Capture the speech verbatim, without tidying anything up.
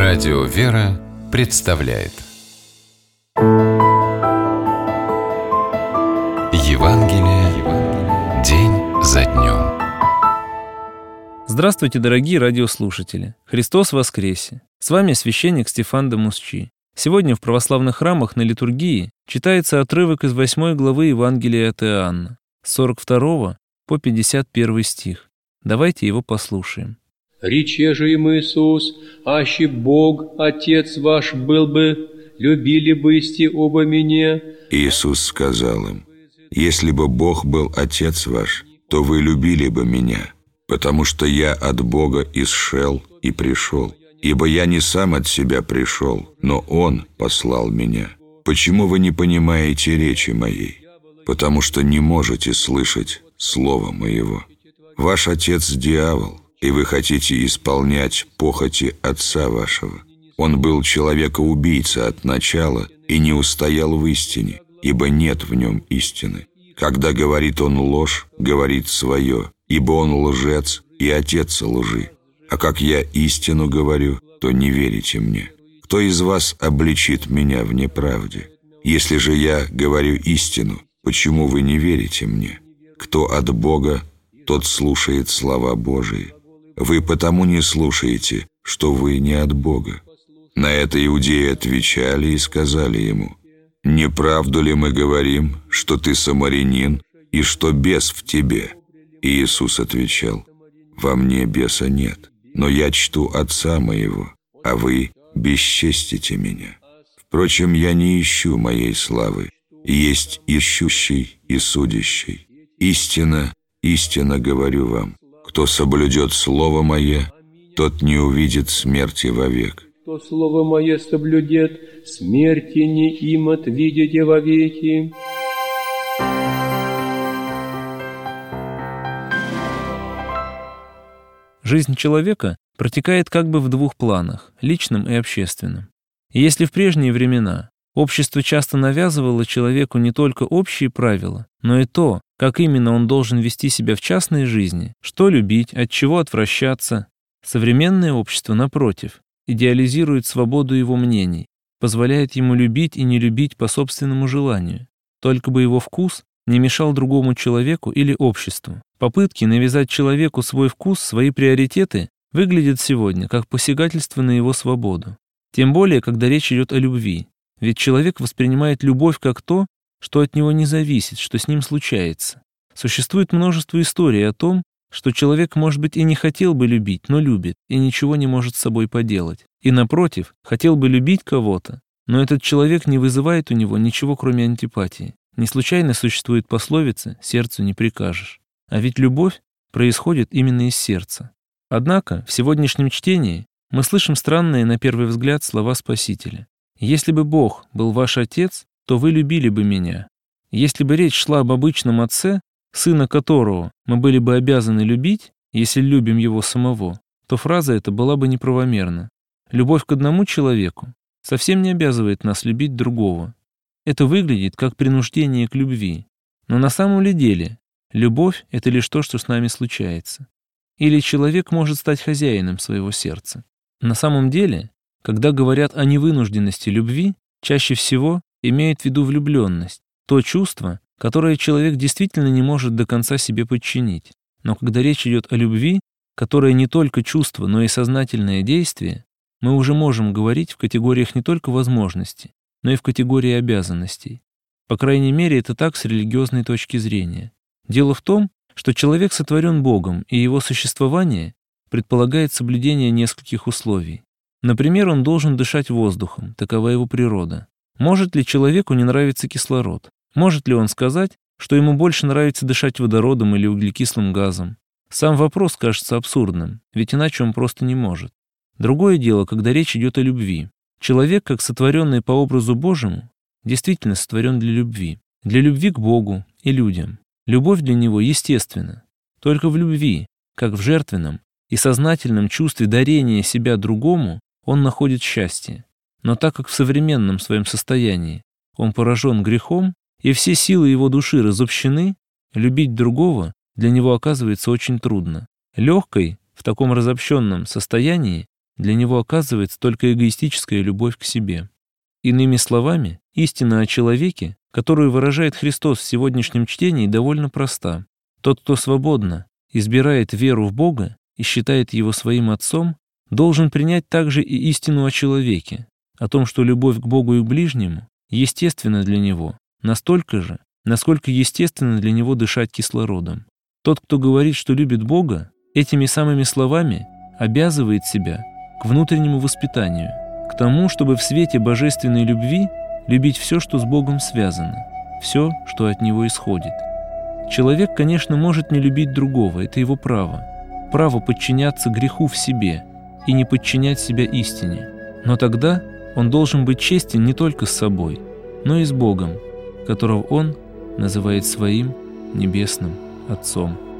Радио «Вера» представляет Евангелие день за днем. Здравствуйте, дорогие радиослушатели! Христос воскресе! С вами священник Стефан де Мусчи. Сегодня в православных храмах на литургии читается отрывок из восьмой главы Евангелия от Иоанна, с сорок второго по пятьдесят первый стих. Давайте его послушаем. «Рече же им Иисус, аще Бог, Отец ваш был бы, любили бы исти оба меня». Иисус сказал им: «Если бы Бог был Отец ваш, то вы любили бы меня, потому что я от Бога исшел и пришел. Ибо я не сам от себя пришел, но Он послал меня. Почему вы не понимаете речи моей? Потому что не можете слышать слова моего. Ваш отец дьявол, и вы хотите исполнять похоти отца вашего. Он был человека-убийца от начала и не устоял в истине, ибо нет в нем истины. Когда говорит он ложь, говорит свое, ибо он лжец и отец лжи. А как я истину говорю, то не верите мне. Кто из вас обличит меня в неправде? Если же я говорю истину, почему вы не верите мне? Кто от Бога, тот слушает слова Божии. Вы потому не слушаете, что вы не от Бога». На это иудеи отвечали и сказали ему: «Не правду ли мы говорим, что ты самарянин и что бес в тебе?» И Иисус отвечал: «Во мне беса нет, но я чту Отца моего, а вы бесчестите меня. Впрочем, я не ищу моей славы, есть ищущий и судящий. Истина, истинно говорю вам, кто соблюдет Слово Мое, тот не увидит смерти вовек». «Кто Слово Мое соблюдет, смерти не им отвидите вовеки». Жизнь человека протекает как бы в двух планах – личном и общественном. И если в прежние времена общество часто навязывало человеку не только общие правила, но и то, как именно он должен вести себя в частной жизни, что любить, от чего отвращаться, современное общество, напротив, идеализирует свободу его мнений, позволяет ему любить и не любить по собственному желанию, только бы его вкус не мешал другому человеку или обществу. Попытки навязать человеку свой вкус, свои приоритеты выглядят сегодня как посягательство на его свободу. Тем более, когда речь идет о любви. Ведь человек воспринимает любовь как то, что от него не зависит, что с ним случается. Существует множество историй о том, что человек, может быть, и не хотел бы любить, но любит, и ничего не может с собой поделать. И, напротив, хотел бы любить кого-то, но этот человек не вызывает у него ничего, кроме антипатии. Не случайно существует пословица «сердцу не прикажешь». А ведь любовь происходит именно из сердца. Однако в сегодняшнем чтении мы слышим странные на первый взгляд слова Спасителя. «Если бы Бог был ваш Отец, то вы любили бы меня». Если бы речь шла об обычном отце, сына которого мы были бы обязаны любить, если любим его самого, то фраза эта была бы неправомерна. Любовь к одному человеку совсем не обязывает нас любить другого. Это выглядит как принуждение к любви. Но на самом ли деле любовь — это лишь то, что с нами случается? Или человек может стать хозяином своего сердца? На самом деле, когда говорят о невынужденности любви, чаще всего имеют в виду влюбленность, то чувство, которое человек действительно не может до конца себе подчинить. Но когда речь идет о любви, которая не только чувство, но и сознательное действие, мы уже можем говорить в категориях не только возможностей, но и в категории обязанностей. По крайней мере, это так с религиозной точки зрения. Дело в том, что человек сотворен Богом, и его существование предполагает соблюдение нескольких условий. Например, он должен дышать воздухом, такова его природа. Может ли человеку не нравиться кислород? Может ли он сказать, что ему больше нравится дышать водородом или углекислым газом? Сам вопрос кажется абсурдным, ведь иначе он просто не может. Другое дело, когда речь идет о любви. Человек, как сотворенный по образу Божьему, действительно сотворен для любви. Для любви к Богу и людям. Любовь для него естественна. Только в любви, как в жертвенном и сознательном чувстве дарения себя другому, он находит счастье. Но так как в современном своем состоянии он поражен грехом, и все силы его души разобщены, любить другого для него оказывается очень трудно. Легкой в таком разобщенном состоянии для него оказывается только эгоистическая любовь к себе. Иными словами, истина о человеке, которую выражает Христос в сегодняшнем чтении, довольно проста. Тот, кто свободно избирает веру в Бога и считает Его своим Отцом, должен принять также и истину о человеке, о том, что любовь к Богу и к ближнему естественна для него, настолько же, насколько естественно для него дышать кислородом. Тот, кто говорит, что любит Бога, этими самыми словами обязывает себя к внутреннему воспитанию, к тому, чтобы в свете божественной любви любить все, что с Богом связано, все, что от Него исходит. Человек, конечно, может не любить другого, это его право. Право подчиняться греху в себе и не подчинять себя истине. Но тогда он должен быть честен не только с собой, но и с Богом, которого он называет своим небесным Отцом.